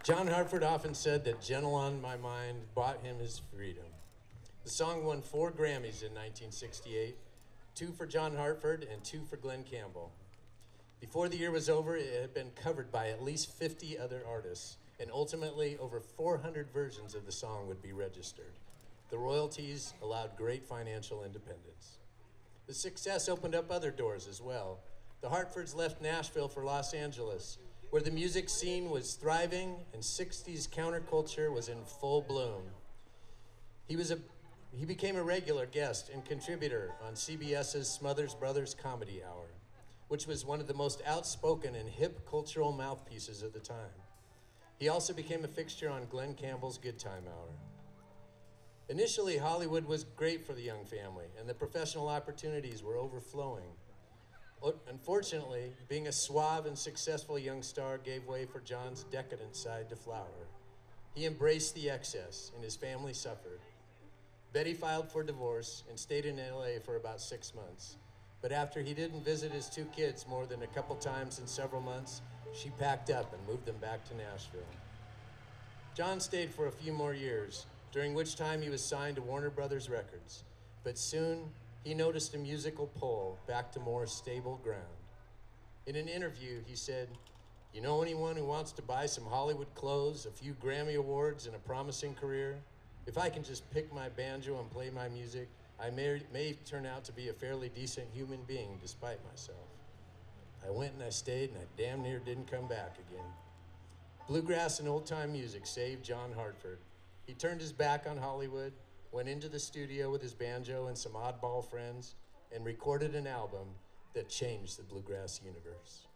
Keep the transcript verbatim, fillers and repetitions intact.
John Hartford often said that Gentle on My Mind bought him his freedom. The song won four Grammys in nineteen sixty-eight, two for John Hartford and two for Glen Campbell. Before the year was over, it had been covered by at least fifty other artists, and ultimately over four hundred versions of the song would be registered. The royalties allowed great financial independence. The success opened up other doors as well. The Hartfords left Nashville for Los Angeles, where the music scene was thriving and sixties counterculture was in full bloom. He was a he became a regular guest and contributor on CBS's Smothers Brothers Comedy Hour, which was one of the most outspoken and hip cultural mouthpieces of the time. He also became a fixture on Glen Campbell's Good Time Hour. Initially, Hollywood was great for the young family, and the professional opportunities were overflowing. Unfortunately, being a suave and successful young star gave way for John's decadent side to flower. He embraced the excess, and his family suffered. Betty filed for divorce and stayed in L A for about six months. But after he didn't visit his two kids more than a couple times in several months, she packed up and moved them back to Nashville. John stayed for a few more years, during which time he was signed to Warner Brothers Records. But soon, he noticed a musical pull back to more stable ground. In an interview, he said, "You know anyone who wants to buy some Hollywood clothes, a few Grammy Awards, and a promising career? If I can just pick my banjo and play my music, I may, may turn out to be a fairly decent human being despite myself." I went and I stayed, and I damn near didn't come back again. Bluegrass and old-time music saved John Hartford. He turned his back on Hollywood, went into the studio with his banjo and some oddball friends, and recorded an album that changed the bluegrass universe.